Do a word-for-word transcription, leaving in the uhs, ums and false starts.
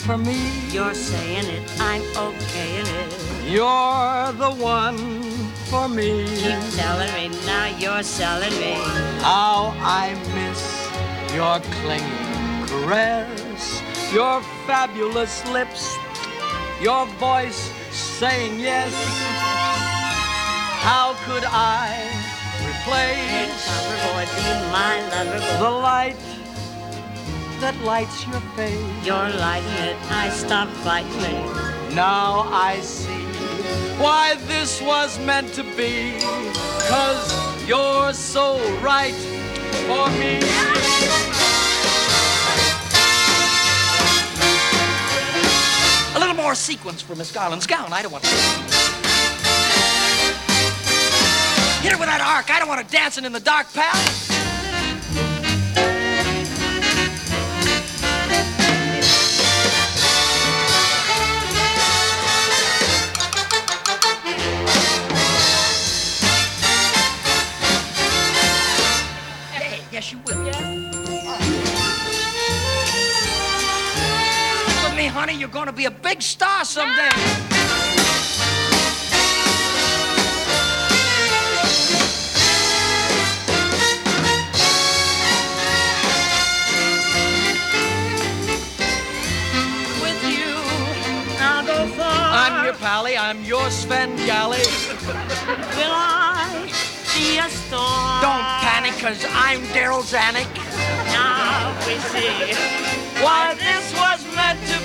for me. You're saying it, I'm okaying it. You're the one for me. Keep telling me, now you're selling me. How I miss your clinging caress, your fabulous lips, your voice saying yes. How could I Hey, replace lover boy, be my lover boy. the light that lights your face? You're lighting it, I stopped fighting it. Now I see why this was meant to be, 'cause you're so right for me. A little more sequence for Miss Garland's gown. I don't want to hit her with that arc. I don't want her dancing in the dark, pal. Yes, you will. Yeah. With me, honey, you're gonna be a big star someday. With you, I'll go far. I'm your pally, I'm your Sven Galley. Will I see a storm? Don't panic, 'cause I'm Daryl Zanuck. Now we see Why this was meant to